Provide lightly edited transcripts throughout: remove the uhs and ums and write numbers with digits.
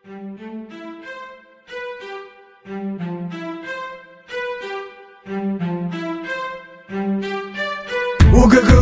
УГГУ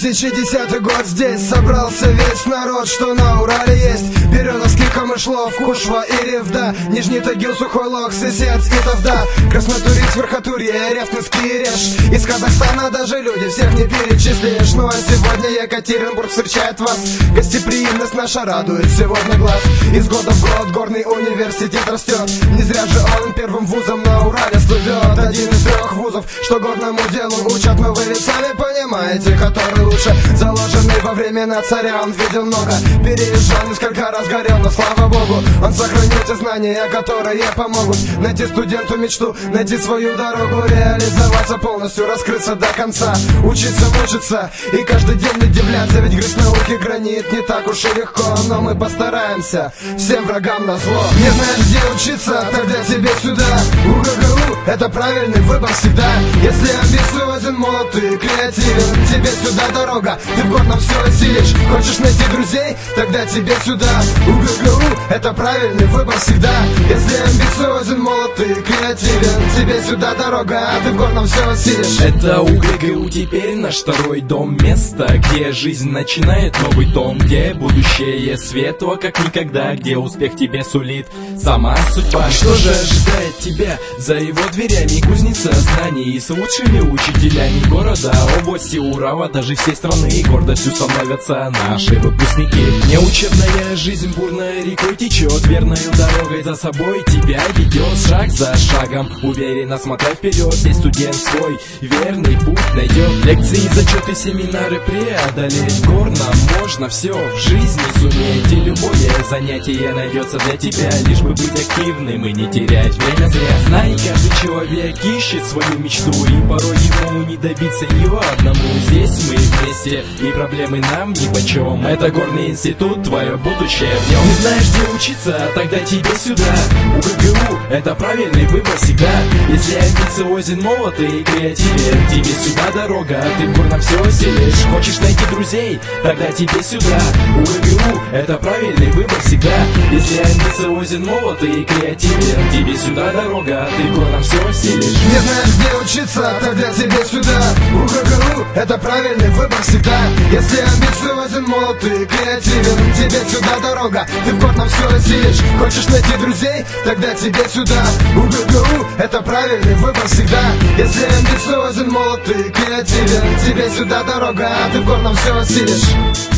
2010 год, здесь собрался весь народ, что на Урале есть. Березовский, Камышлов, Кушва и Ревда, Нижний Тагил, Сухой Лог, Сысец и Тавда, Краснотурье, Верхотурье, Ревтинский Реж. Из Казахстана даже люди, всех не перечислишь. Ну а сегодня Екатеринбург встречает вас. Гостеприимность наша радует сегодня глаз. Из года в год горный университет растет. Не зря же он первым вузом на Урале слывет. Один из 3 вузов, что горному делу учат. Но вы ведь сами понимаете, который лучше. Заложенный во времена царя, он видел много. Переезжал, несколько раз горел, но слава богу, он сохранил те знания, которые помогут найти студенту мечту, найти свою дорогу, реализоваться полностью, раскрыться до конца, учиться, мучиться и каждый день удивляться. Ведь грызть науки гранит не так уж и легко, но мы постараемся всем врагам назло. Не знаешь, где учиться, тогда тебе сюда. УГГУ — это правильный выбор всегда. Если амбициозен, молод и креативен, тебе сюда дорога, ты в горном все осилишь. Хочешь найти друзей, тогда тебе сюда. УГГУ — это правильный выбор всегда. Если амбициозен, молод и креативен, тебе сюда дорога, а ты в горном все осилишь. Это УГГУ теперь наш второй дом. Место, где жизнь начинает новый том, где будущее светло как никогда, где успех тебе сулит сама судьба. Что же ожидает тебя за его дверями? Кузница знаний с лучшими учителями города, области, Урала, даже всей страны. Гордостью становятся наши выпускники. Неучебная жизнь бурной рекой течет, верною дорогой за собой тебя ведет. Шаг за шагом, уверенно смотря вперед, здесь студент свой верный путь найдет. Лекции, зачеты, семинары преодолеть. В горном можно все в жизни суметь, и любое занятие найдется для тебя, лишь бы быть активным и не терять время зря. Знай, каждый человек ищет свою мечту, и порой ему не добиться ее одному. Здесь мы вместе, и проблемы нам нипочем. Это горный институт, твое будущее в нем. Не знаешь, где учиться, тогда тебе сюда. УГГУ — это правильный выбор всегда. Если амбициозен, молод и креативен, тебе сюда дорога, ты в горном все осилишь. Хочешь найти друзей, тогда тебе сюда. УГГУ — это правильный выбор всегда. Если амбициозен, молод и креативен, тебе сюда дорога, ты в горном все осилишь. Не знаешь, где учиться, тогда тебе сюда. УГГУ — это правильный выбор всегда. Если амбициозен, молод и креативен, тебе сюда дорога, ты в горном все осилишь. Хочешь найти друзей, тогда тебе сюда. УГГУ — это правильный выбор всегда. Если амбициозен, молод и креативен, тебе сюда дорога, а ты в горном все осилишь.